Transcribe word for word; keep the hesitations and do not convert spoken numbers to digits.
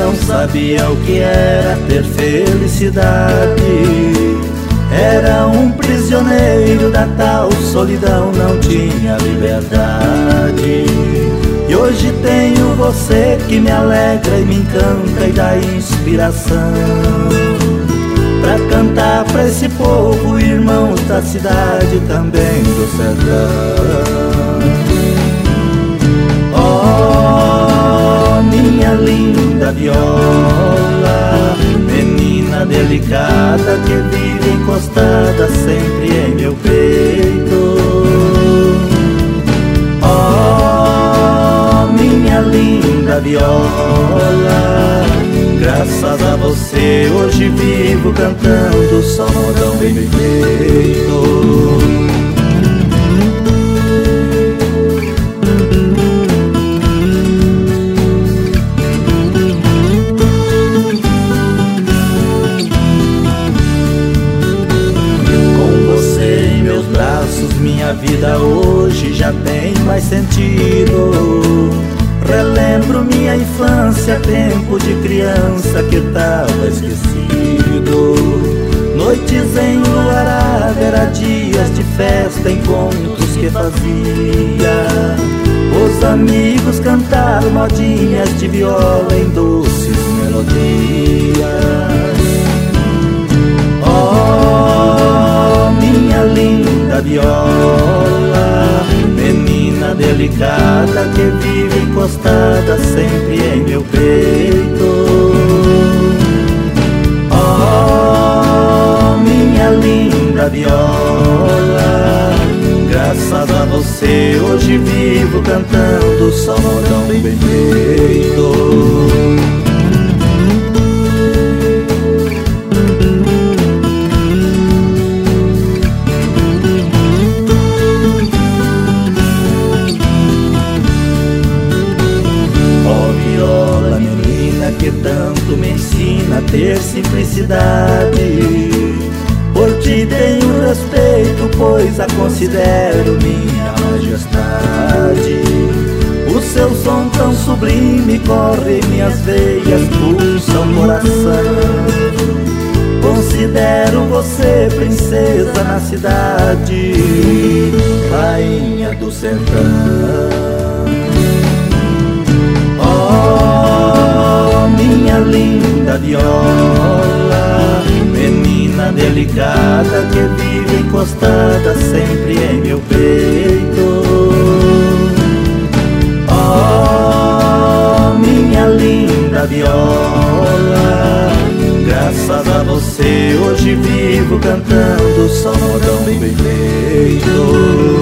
não sabia o que era ter felicidade. Era um prisioneiro da tal solidão, não tinha liberdade. E hoje tenho você que me alegra e me encanta e dá inspiração pra cantar pra esse povo, irmãos da cidade, também do sertão. Oh, minha linda viola, menina delicada que vive encostada sempre em meu peito. Oh, minha linda viola, graças a você hoje vivo cantando só modão bem feito. Minha vida hoje já tem mais sentido. Relembro minha infância, tempo de criança que tava esquecido. Noites enluaradas, era dias de festa, encontros que fazia. Os amigos cantaram modinhas de viola em doces melodias. Oh, minha linda viola, menina delicada que vive encostada sempre em meu peito. Oh, minha linda viola, graças a você hoje vivo cantando só modão bem feito. Que tanto me ensina a ter simplicidade. Por ti tenho respeito, pois a considero minha majestade. O seu som tão sublime corre em minhas veias, pulsa o coração. Considero você princesa na cidade, rainha do sertão. Minha linda viola, menina delicada que vive encostada sempre em meu peito. Oh, minha linda viola, graças a você hoje vivo cantando só modão bem feito.